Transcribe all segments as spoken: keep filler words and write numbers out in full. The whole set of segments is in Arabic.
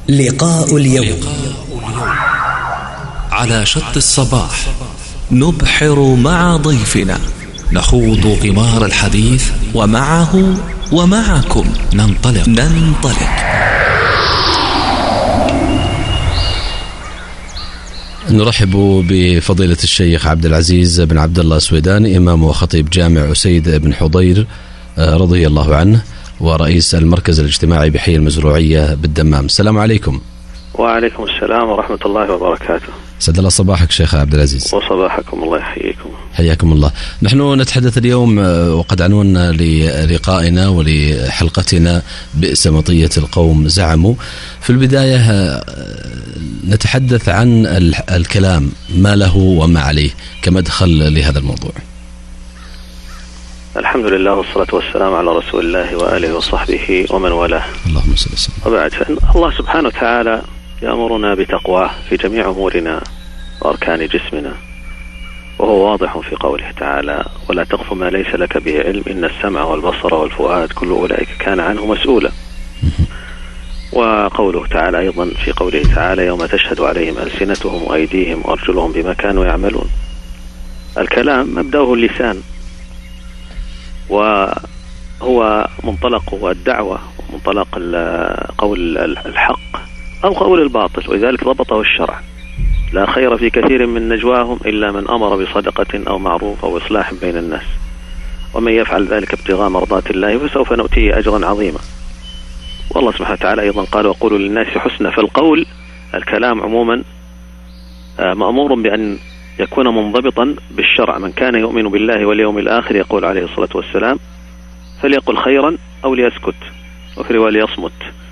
لقاء اليوم على شط الصباح، نبحر مع ضيفنا، نخوض غمار الحديث، ومعه ومعكم ننطلق ننطلق نرحب بفضيلة الشيخ عبد العزيز بن عبد الله السويداني، إمام وخطيب جامع أسيد بن حضير رضي الله عنه، ورئيس المركز الاجتماعي بحي المزروعية بالدمام. السلام عليكم. وعليكم السلام ورحمة الله وبركاته. سعد الله صباحك شيخ عبد العزيز. وصباحكم، الله يحييكم. حياكم الله. نحن نتحدث اليوم وقد عنونا للقائنا ولحلقتنا بئس مطية القوم زعموا. في البداية نتحدث عن الكلام، ما له وما عليه، كمدخل لهذا الموضوع. الحمد لله والصلاة والسلام على رسول الله وآله وصحبه ومن والاه. اللهم صل وسلم. وبعد، فإن الله سبحانه وتعالى يأمرنا بتقواه في جميع أمورنا وأركان جسمنا، وهو واضح في قوله تعالى: ولا تقف ما ليس لك به علم إن السمع والبصر والفؤاد كل أولئك كان عنه مسؤولا. وقوله تعالى أيضا في قوله تعالى: يوم تشهد عليهم ألسنتهم وأيديهم وأرجلهم بما كانوا يعملون. الكلام مبدأه اللسان، وهو منطلق الدعوة ومنطلق قول الحق أو قول الباطل، ولذلك ضبطه الشرع: لا خير في كثير من نجواهم إلا من أمر بصدقة أو معروف أو إصلاح بين الناس، ومن يفعل ذلك ابتغاء مرضات الله فسوف نؤتيه أجرا عظيما. والله سبحانه وتعالى أيضا قال: وقولوا للناس حسنا. فالقول، الكلام عموما، مأمور بأن يكون منضبطا بالشرع. من كان يؤمن بالله واليوم الآخر، يقول عليه الصلاة والسلام، فليقل خيرا أو ليسكت، وفي رواية ليصمت.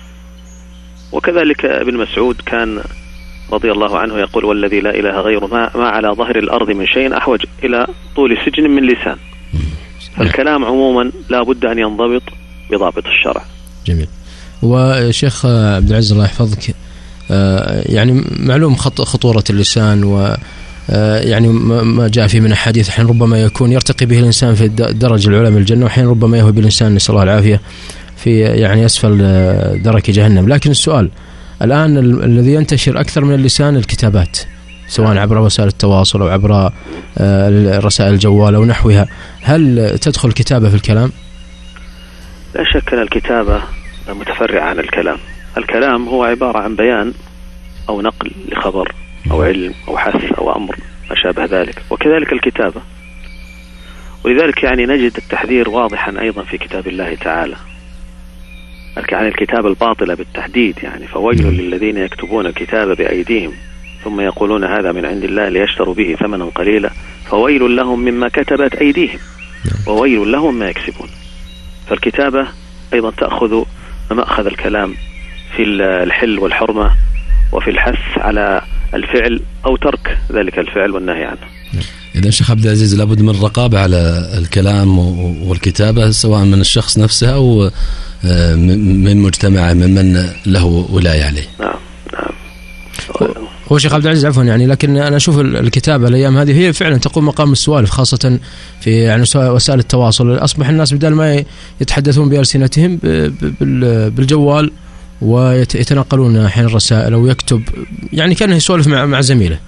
وكذلك ابن مسعود كان رضي الله عنه يقول: والذي لا إله غيره ما, ما على ظهر الأرض من شيء أحوج إلى طول سجن من لسان. فالكلام عموما لا بد أن ينضبط بضابط الشرع. جميل. وشيخ عبد العزيز الله يحفظك، يعني معلوم خطورة اللسان، و يعني ما جاء فيه من أحاديث حين ربما يكون يرتقي به الإنسان في درجة العلى من الجنة، وحين ربما يهوي بالإنسان نسأل الله العافية في يعني أسفل درك جهنم. لكن السؤال الآن الذي ينتشر أكثر من اللسان الكتابات، سواء عبر وسائل التواصل أو عبر رسائل الجوال أو نحوها، هل تدخل الكتابة في الكلام؟ لا شك أن الكتابة متفرعة عن الكلام. الكلام هو عبارة عن بيان أو نقل لخبر أو علم أو حث أو أمر ما شابه ذلك، وكذلك الكتابة. ولذلك يعني نجد التحذير واضحا أيضا في كتاب الله تعالى عن الكتابة الباطلة بالتحديد. يعني فويل للذين يكتبون الكتاب بأيديهم ثم يقولون هذا من عند الله ليشتروا به ثمنا قليلا فويل لهم مما كتبت أيديهم وويل لهم ما يكسبون. فالكتابة أيضا تأخذ مأخذ الكلام في الحل والحرمة، وفي الحث على الفعل أو ترك ذلك الفعل والنهي عنه. إذا شيخ عبد العزيز لابد من الرقابة على الكلام والكتابة، سواء من الشخص نفسه أو من مجتمعه ممن له ولاية عليه. نعم نعم. هو شيخ عبد العزيز عفوا يعني، لكن أنا أشوف الكتابة الأيام هذه هي فعلا تقوم مقام السوالف، خاصة في يعني وسائل التواصل. أصبح الناس بدل ما يتحدثون بألسنتهم بالجوال ويتنقلون أحيانا الرسائل أو يكتب، يعني كأنه يسولف مع مع زميله.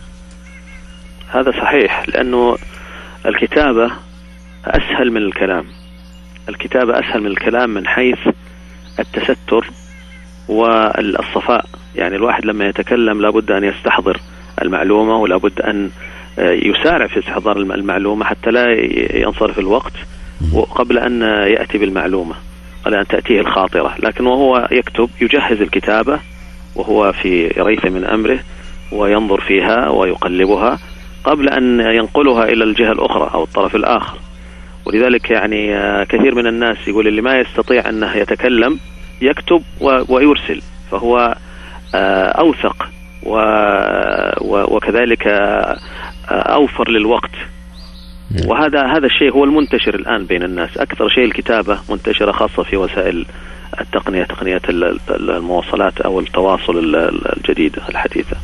هذا صحيح، لأنه الكتابة أسهل من الكلام. الكتابة أسهل من الكلام من حيث التستر والصفاء. يعني الواحد لما يتكلم لابد أن يستحضر المعلومة، ولابد أن يسارع في استحضار المعلومة حتى لا ينصرف الوقت وقبل أن يأتي بالمعلومة، قبل أن تأتيه الخاطرة. لكن وهو يكتب يجهز الكتابة وهو في ريث من أمره، وينظر فيها ويقلبها قبل أن ينقلها إلى الجهة الأخرى أو الطرف الآخر. ولذلك يعني كثير من الناس يقول اللي ما يستطيع أنه يتكلم يكتب ويرسل، فهو أوثق وكذلك أوفر للوقت. وهذا هذا الشيء هو المنتشر الآن بين الناس. أكثر شيء الكتابة منتشرة، خاصة في وسائل التقنية، تقنية المواصلات أو التواصل الجديدة الحديثة.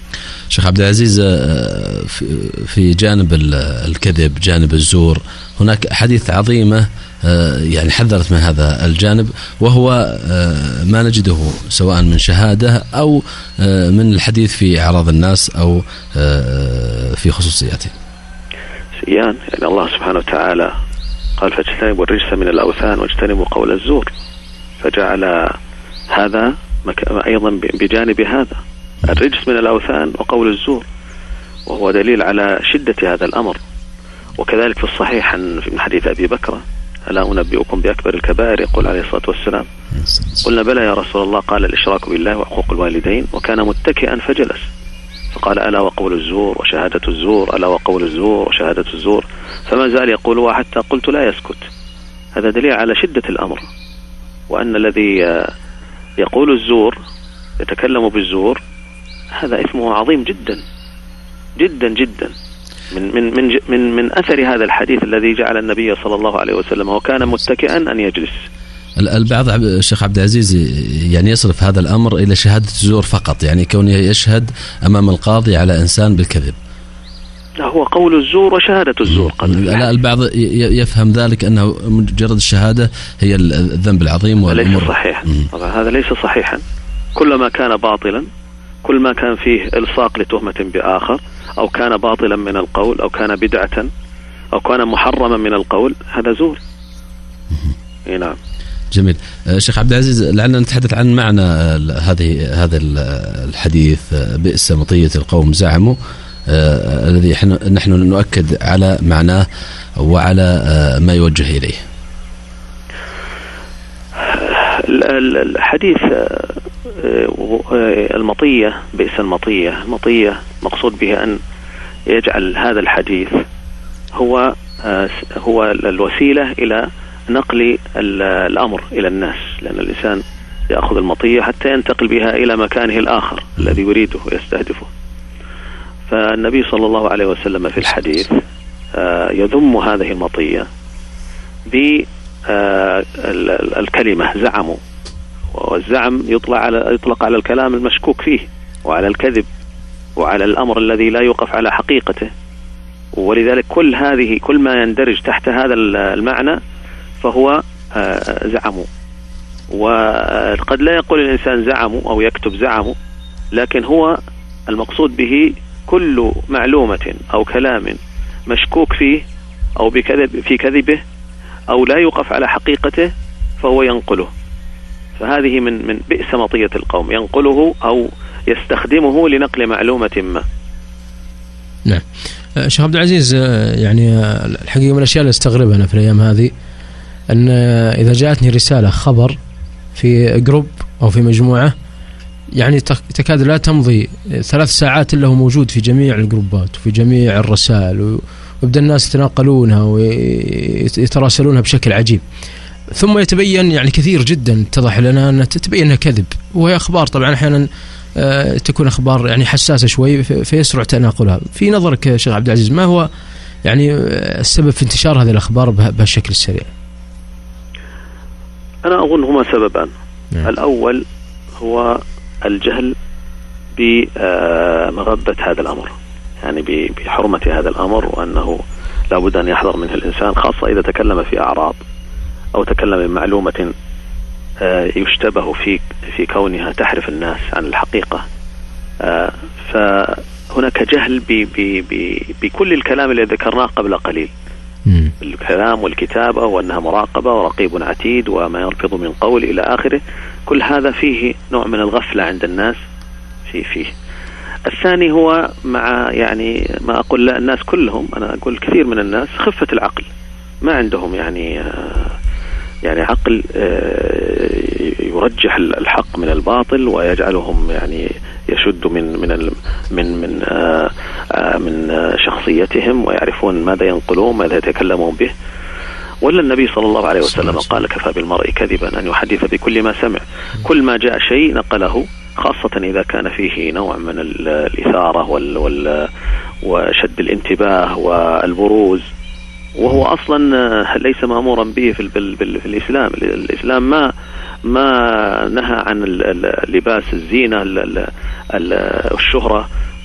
شيخ عبد العزيز، في جانب الكذب، جانب الزور، هناك حديث عظيمة يعني حذرت من هذا الجانب، وهو ما نجده سواء من شهادة أو من الحديث في أعراض الناس أو في خصوصياتهم. سيان يعني الله سبحانه وتعالى قال فاجتنبوا الرجس من الأوثان واجتنبوا قول الزور، فجعل هذا أيضا بجانب هذا الرجس من الأوثان وقول الزور، وهو دليل على شدة هذا الأمر. وكذلك في الصحيح من حديث أبي بكر ألا أنبئكم بأكبر الكبائر؟ يقول عليه الصلاة والسلام قلنا بلى يا رسول الله، قال الإشراك بالله وحقوق الوالدين، وكان متكئا فجلس، فقال ألا وقول الزور وشهادة الزور، ألا وقول الزور وشهادة الزور، فما زال يقولها حتى قلت لا يسكت. هذا دليل على شدة الأمر، وأن الذي يقول الزور يتكلم بالزور هذا إثمه عظيم جدا جدا جدا. من من من من من أثر هذا الحديث الذي جعل النبي صلى الله عليه وسلم وكان متكئا أن يجلس. البعض الشيخ عبد العزيز يعني يصرف هذا الأمر إلى شهادة الزور فقط، يعني كونه يشهد أمام القاضي على إنسان بالكذب. لا، هو قول الزور وشهادة الزور. لا، البعض يفهم ذلك أنه مجرد الشهادة هي الذنب العظيم والأمور. ليس صحيحا، هذا ليس صحيحا. كلما كان باطلا، كل ما كان فيه إلصاق لتهمة بآخر، أو كان باطلا من القول، أو كان بدعة، أو كان محرما من القول، هذا زور. نعم. جميل. شيخ عبد العزيز، لعلنا نتحدث عن معنى هذه هذا الحديث بئس مطية القوم زعموا، آه الذي نحن نؤكد على معناه وعلى آه ما يوجه إليه. الحديث المطية، بئس المطية، المطية مقصود به أن يجعل هذا الحديث هو هو الوسيلة إلى نقل الأمر إلى الناس، لأن الإنسان يأخذ المطية حتى ينتقل بها إلى مكانه الآخر الذي يريده ويستهدفه. فالنبي صلى الله عليه وسلم في الحديث يذم هذه المطية بالكلمة زعموا، والزعم يطلق على يطلق على الكلام المشكوك فيه، وعلى الكذب، وعلى الأمر الذي لا يوقف على حقيقته. ولذلك كل هذه كل ما يندرج تحت هذا المعنى فهو زعموا. وقد لا يقول الإنسان زعموا أو يكتب زعموا، لكن هو المقصود به كل معلومة أو كلام مشكوك فيه أو بكذب في كذبه أو لا يوقف على حقيقته فهو ينقله. فهذه من من بئس مطية القوم، ينقله أو يستخدمه لنقل معلومة ما. نعم. شيخ عبد العزيز، يعني الحقيقة من الأشياء اللي استغربها أنا في الأيام هذه أن إذا جاءتني رسالة خبر في جروب أو في مجموعة، يعني تكاد لا تمضي ثلاث ساعات إلا هو موجود في جميع الجروبات وفي جميع الرسائل، ويبدأ الناس يتناقلونها ويتراسلونها بشكل عجيب، ثم يتبين يعني كثير جدا اتضح لنا أن تتبين أنها كذب، وهي أخبار طبعا أحيانا تكون أخبار يعني حساسة شوي فيسرع تناقلها. في نظرك يا شيخ عبد العزيز ما هو يعني السبب في انتشار هذه الأخبار بهالشكل السريع؟ أنا أظن هما سببان. نعم. الأول هو الجهل بمغبة هذا الأمر، يعني بحرمة هذا الأمر، وأنه لابد أن يحذر منه الإنسان، خاصة إذا تكلم في أعراض أو تكلم بمعلومة يشتبه في في كونها تحرف الناس عن الحقيقة. فهناك جهل بكل الكلام الذي ذكرناه قبل قليل، الكلام والكتابة، وأنها مراقبة ورقيب عتيد وما يرفض من قول إلى آخره. كل هذا فيه نوع من الغفلة عند الناس في فيه. الثاني هو مع يعني ما أقول لا الناس كلهم، أنا أقول كثير من الناس خفة العقل، ما عندهم يعني يعني عقل يرجح الحق من الباطل ويجعلهم يعني يشد من من من من من شخصيتهم، ويعرفون ماذا ينقلون ماذا يتكلمون به. ولا النبي صلى الله عليه وسلم قال كفى بالمرء كذبا أن يحدث بكل ما سمع. كل ما جاء شيء نقله، خاصة إذا كان فيه نوع من الإثارة وال وشد الانتباه والبروز، وهو أصلا ليس مأمورا به في, في, في الإسلام. الإسلام ما ما نهى عن لباس الزينة الشهرة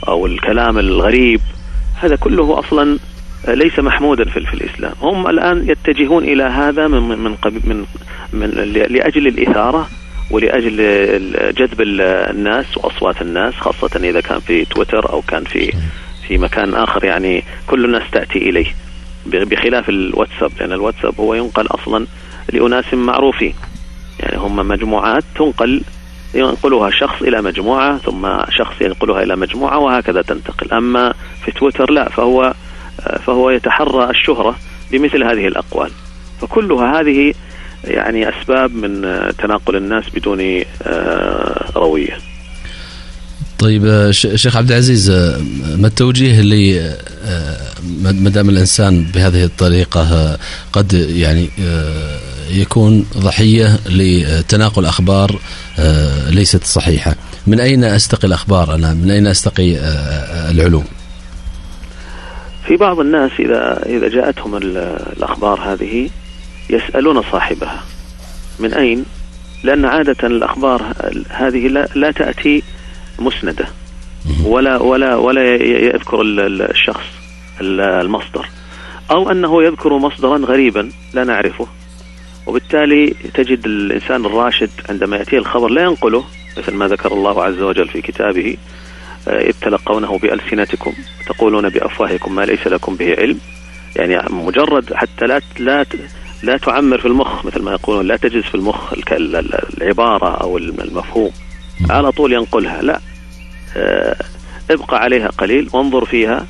أو الكلام الغريب، هذا كله أصلا ليس محمودا في, في الإسلام. هم الآن يتجهون إلى هذا من من من, من لأجل الإثارة ولأجل جذب الناس وأصوات الناس، خاصة إذا كان في تويتر أو كان في في مكان آخر يعني كل الناس تأتي إليه، بخلاف الواتساب، لأن الواتساب هو ينقل أصلا لأناس معروفين، يعني هم مجموعات تنقل، ينقلها شخص إلى مجموعة ثم شخص ينقلها إلى مجموعة وهكذا تنتقل. أما في تويتر لا، فهو فهو يتحرى الشهرة بمثل هذه الأقوال، فكلها هذه يعني أسباب من تناقل الناس بدون روية. طيب شيخ عبد العزيز، ما التوجيه اللي ما دام الإنسان بهذه الطريقة قد يعني يكون ضحية لتناقل أخبار ليست صحيحة، من أين أستقي الأخبار أنا؟ من أين أستقي العلوم؟ في بعض الناس إذا إذا جاءتهم الأخبار هذه يسألون صاحبها من أين، لأن عادة الأخبار هذه لا, لا تأتي مسندة ولا ولا ولا يذكر الشخص المصدر، أو أنه يذكر مصدرا غريبا لا نعرفه، وبالتالي تجد الإنسان الراشد عندما يأتيه الخبر لا ينقله، مثل ما ذكر الله عز وجل في كتابه: إذ تلقونه بألسنتكم تقولون بأفواهكم ما ليس لكم به علم. يعني مجرد حتى لا لا لا تعمر في المخ، مثل ما يقولون لا تجز في المخ العبارة أو المفهوم، على طول ينقلها، لا، ابقى عليها قليل وانظر فيها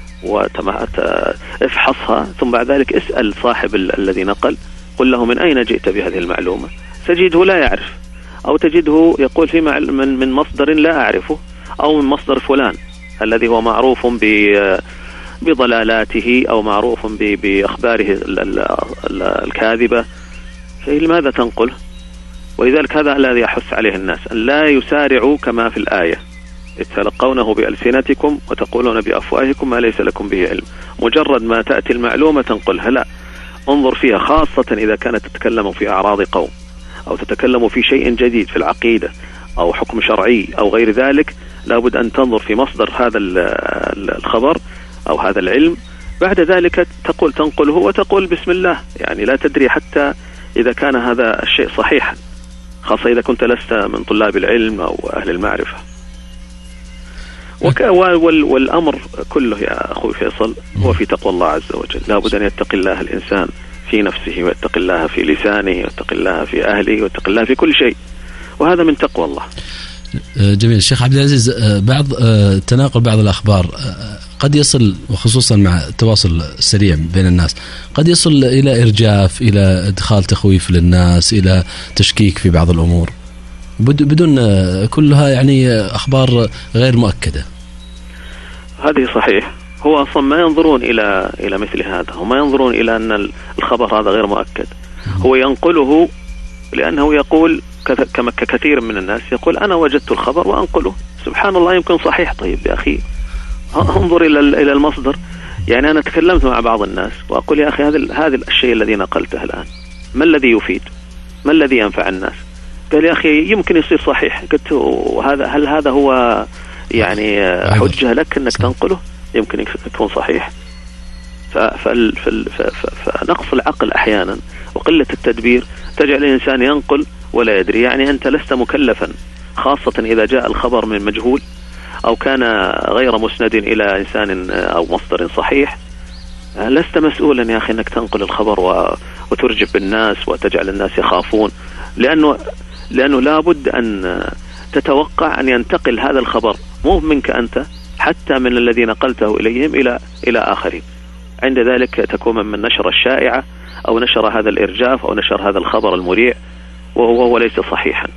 وافحصها، ثم بعد ذلك اسأل صاحب الذي نقل، قل له من أين جئت بهذه المعلومة، تجده لا يعرف، أو تجده يقول في من من مصدر لا أعرفه، أو من مصدر فلان الذي هو معروف بضلالاته أو معروف بأخباره الكاذبة، فلماذا تنقل؟ ولذلك هذا الذي يحث عليه الناس أن لا يسارعوا كما في الآية: إذ تلقونه بألسنتكم وتقولون بأفواهكم ما ليس لكم به علم. مجرد ما تأتي المعلومة تنقلها، لا، انظر فيها، خاصة إذا كانت تتكلم في أعراض قوم أو تتكلم في شيء جديد في العقيدة أو حكم شرعي أو غير ذلك، لابد أن تنظر في مصدر هذا الخبر أو هذا العلم، بعد ذلك تقول تنقله وتقول بسم الله، يعني لا تدري حتى إذا كان هذا الشيء صحيحا، خاصة إذا كنت لست من طلاب العلم أو أهل المعرفة. والأمر كله يا أخوي فيصل هو في تقوى الله عز وجل، لابد أن يتقي الله الإنسان في نفسه، ويتقي الله في لسانه، ويتقي الله في أهله، ويتقي الله في كل شيء، وهذا من تقوى الله. جميل. الشيخ عبد العزيز، بعض تناقل بعض الأخبار قد يصل، وخصوصا مع التواصل السريع بين الناس، قد يصل إلى إرجاف، إلى إدخال تخويف للناس، إلى تشكيك في بعض الأمور بدون كلها يعني أخبار غير مؤكدة. هذه صحيح، هو أصلا ما ينظرون إلى إلى مثل هذا، وما ينظرون إلى أن الخبر هذا غير مؤكد، هو ينقله لأنه يقول كما كثير من الناس يقول أنا وجدت الخبر وأنقله. سبحان الله، يمكن صحيح. طيب يا أخي انظر إلى إلى المصدر. يعني أنا تكلمت مع بعض الناس وأقول يا أخي هذا هذا الشيء الذي نقلته الآن ما الذي يفيد؟ ما الذي ينفع الناس؟ قال يا أخي يمكن يصير صحيح. قلت وهذا هل هذا هو يعني حجة لك أنك تنقله؟ يمكن يكون صحيح. فنقص العقل أحيانا وقلة التدبير تجعل الإنسان ينقل ولا يدري. يعني أنت لست مكلفا، خاصة إذا جاء الخبر من مجهول أو كان غير مسند إلى إنسان أو مصدر صحيح، لست مسؤولا يا أخي أنك تنقل الخبر وترجف بالناس وتجعل الناس يخافون، لأنه لأنه لابد أن تتوقع أن ينتقل هذا الخبر مو منك أنت، حتى من الذي نقلته إليهم إلى إلى آخرين. عند ذلك تكون من نشر الشائعة أو نشر هذا الإرجاف أو نشر هذا الخبر المريع وهو هو ليس صحيحا.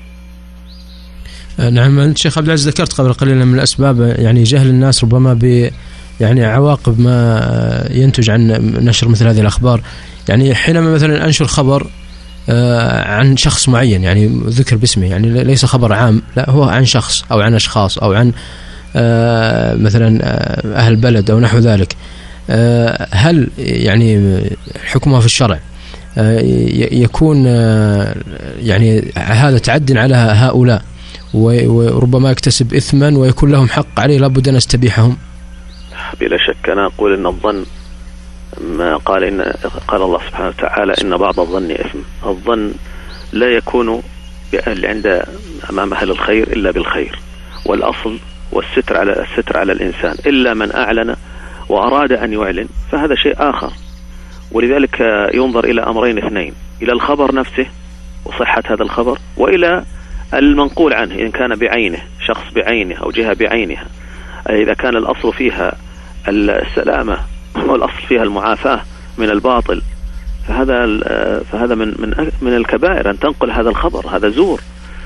نعم. الشيخ عبد العزيز ذكرت قبل قليل من الأسباب يعني جهل الناس ربما ب يعني عواقب ما ينتج عن نشر مثل هذه الأخبار. يعني حينما مثلا أنشر خبر عن شخص معين، يعني ذكر باسمه، يعني ليس خبر عام، لا هو عن شخص أو عن أشخاص أو عن مثلا أهل بلد أو نحو ذلك، هل يعني حكمها في الشرع يكون يعني هذا تعد على هؤلاء وربما يكتسب إثما ويكون لهم حق عليه لابد أن نستبيحهم؟ بلا شك أنا أقول إن الظن ما قال إن قال الله سبحانه وتعالى إن بعض الظن إثم. الظن لا يكون عند أمام أهل الخير إلا بالخير، والأصل والستر على الستر على الإنسان إلا من أعلن وأراد أن يعلن فهذا شيء آخر. ولذلك ينظر إلى أمرين اثنين، إلى الخبر نفسه وصحة هذا الخبر، وإلى المنقول عنه إن كان بعينه، شخص بعينه أو جهة بعينها. إذا كان الأصل فيها السلامة والأصل فيها المعافاة من الباطل فهذا فهذا من من من الكبائر أن تنقل هذا الخبر، هذا زور.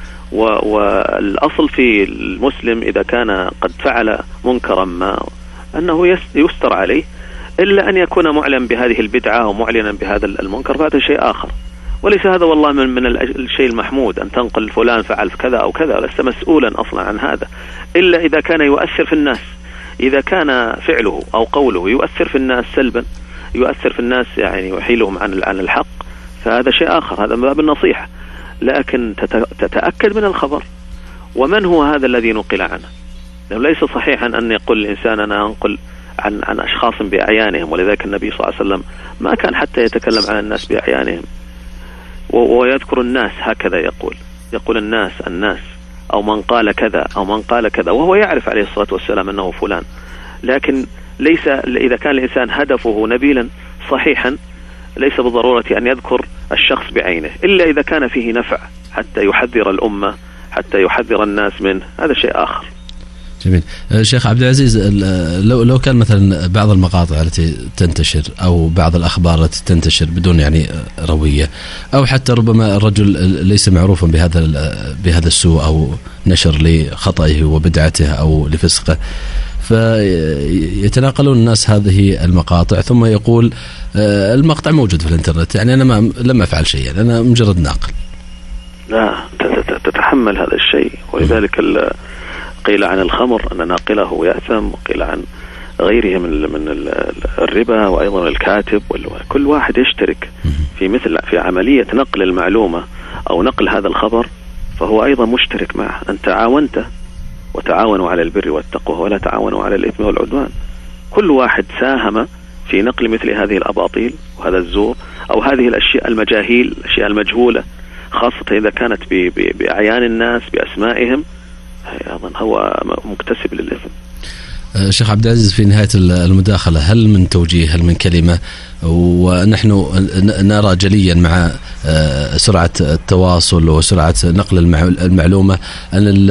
والأصل في المسلم إذا كان قد فعل منكرا ما أنه يستر عليه، إلا أن يكون معلن بهذه البدعة ومعلنا بهذا المنكر فهذا شيء آخر، وليس هذا والله من من الشيء المحمود أن تنقل فلان فعل كذا أو كذا، لست مسؤولا أصلا عن هذا إلا إذا كان يؤثر في الناس. إذا كان فعله أو قوله يؤثر في الناس سلبا، يؤثر في الناس يعني يحيلهم عن عن الحق، فهذا شيء آخر، هذا من باب النصيحة. لكن تتأكد من الخبر ومن هو هذا الذي نقل عنه، لأنه ليس صحيحا أن يقول الإنسان أنا أنقل عن عن أشخاص بأعيانهم. ولذلك النبي صلى الله عليه وسلم ما كان حتى يتكلم عن الناس بأعيانهم ويذكر الناس، هكذا يقول يقول الناس الناس أو من قال كذا أو من قال كذا، وهو يعرف عليه الصلاة والسلام أنه فلان. لكن ليس إذا كان الإنسان هدفه نبيلا صحيحا ليس بالضرورة أن يذكر الشخص بعينه إلا إذا كان فيه نفع حتى يحذر الأمة، حتى يحذر الناس منه، هذا شيء آخر. جميل. شيخ عبد العزيز، لو لو كان مثلا بعض المقاطع التي تنتشر أو بعض الأخبار التي تنتشر بدون يعني روية، أو حتى ربما الرجل ليس معروفا بهذا بهذا السوء أو نشر لخطئه وبدعته أو لفسقه، فيتناقلون الناس هذه المقاطع ثم يقول المقطع موجود في الانترنت، يعني أنا ما لم أفعل شيء، يعني أنا مجرد ناقل. لا تتحمل هذا الشيء. ولذلك قيل عن الخمر أن ناقله يأثم، وقيل عن غيره من من الربا وأيضا الكاتب، وكل واحد يشترك في مثل في عملية نقل المعلومة أو نقل هذا الخبر فهو أيضا مشترك معه. أن تعاونت وتعاونوا على البر والتقوى ولا تعاونوا على الإثم والعدوان. كل واحد ساهم في نقل مثل هذه الأباطيل وهذا الزور أو هذه الأشياء المجاهيل، الأشياء المجهولة، خاصة إذا كانت بأعيان الناس بأسمائهم، أيضا هو مكتسب للإثم. شيخ عبد العزيز، في نهاية المداخلة هل من توجيه، هل من كلمة؟ ونحن نرى جليا مع سرعة التواصل وسرعة نقل المعلومة أن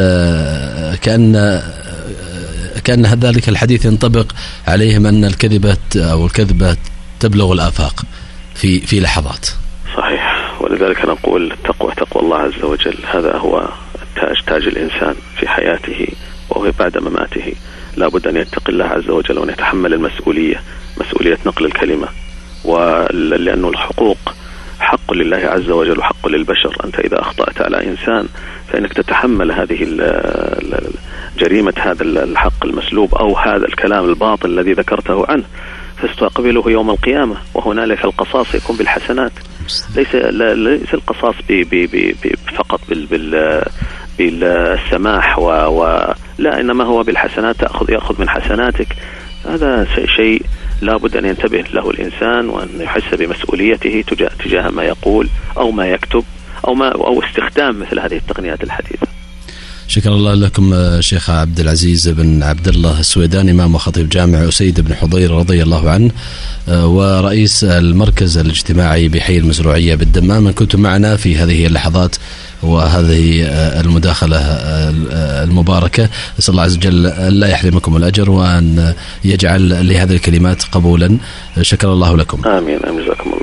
كأن كأن ذلك الحديث ينطبق عليهم أن الكذبة أو الكذبة تبلغ الآفاق في في لحظات. صحيح. ولذلك نقول التقوى تقوى الله عز وجل، هذا هو تاج تاج الإنسان في حياته وهو بعد مماته. لا بد أن يتقي الله عز وجل وأن يتحمل المسؤولية، مسؤولية نقل الكلمة، ولأنه الحقوق حق لله عز وجل وحق للبشر. أنت إذا أخطأت على إنسان فإنك تتحمل هذه جريمة هذا الحق المسلوب أو هذا الكلام الباطل الذي ذكرته عنه، فاستقبله يوم القيامة. وهنالك القصاص يكون بالحسنات، ليس ليس القصاص بي بي بي فقط بال بال بالسماح و, و لا، إنما هو بالحسنات، تأخذ يأخذ من حسناتك. هذا شيء لا بد أن ينتبه له الإنسان وأن يحس بمسؤوليته تجاه تجاه ما يقول أو ما يكتب أو ما أو استخدام مثل هذه التقنيات الحديثة. شكرا الله لكم شيخ عبد العزيز بن عبد الله السويداني، إمام وخطيب جامع أسيد بن حضير رضي الله عنه، ورئيس المركز الاجتماعي بحي المزروعية بالدمام. كنتم معنا في هذه اللحظات وهذه المداخلة المباركة. أسأل الله عز وجل أن لا يحرمكم الأجر وأن يجعل لهذه الكلمات قبولا. شكرا الله لكم. آمين. آمين. جزاكم الله.